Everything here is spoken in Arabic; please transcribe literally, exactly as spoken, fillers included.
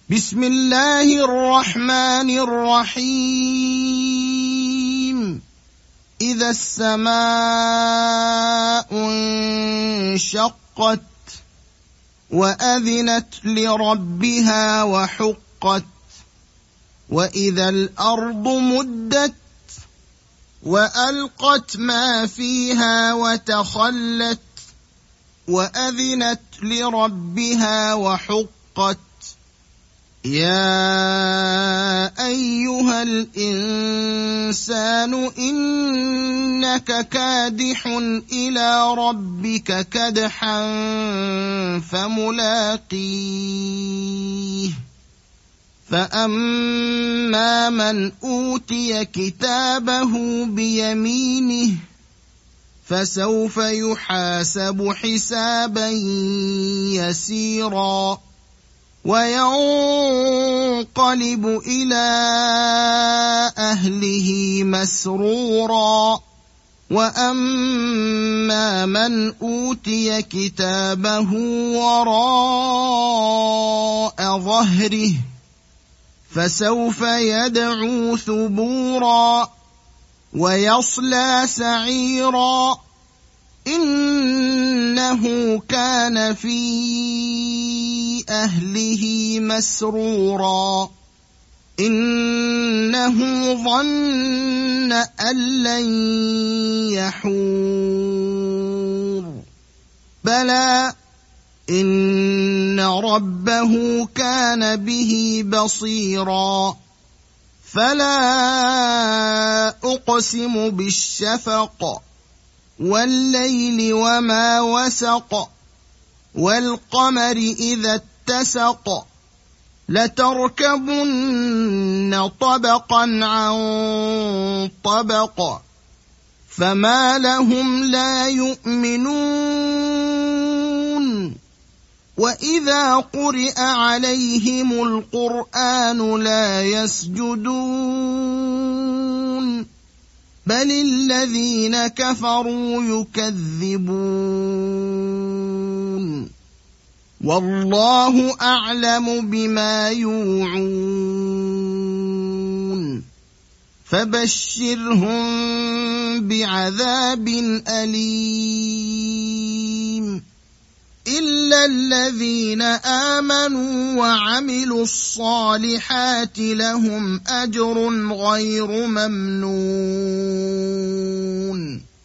بسم الله الرحمن الرحيم إذا السماء انشقت وأذنت لربها وحقت وإذا الأرض مدت وألقت ما فيها وتخلت وأذنت لربها وحقت يا أيها الإنسان إنك كادح إلى ربك كدحا فملاقيه فأما من أوتي كتابه بيمينه فسوف يحاسب حسابا يسيرا وينقلب إلى أهله مسرورا وأما من أوتي كتابه وراء ظهره فسوف يدعو ثبورا ويصلى سعيرا إنه كان في أهله مسرورا إنه ظن أن لن يحور بلى إن ربه كان به بصيرا فلا أقسم بالشفق والليل وما وسق والقمر إذا اتسق لتركبن طبقا عن طبق فما لهم لا يؤمنون وإذا قرئ عليهم القرآن لا يسجدون بل الذين كفروا يكذبون والله أعلم بما يوعون فبشرهم بعذاب أليم إلا الذين آمنوا وعملوا الصالحات لهم أجر غير ممنون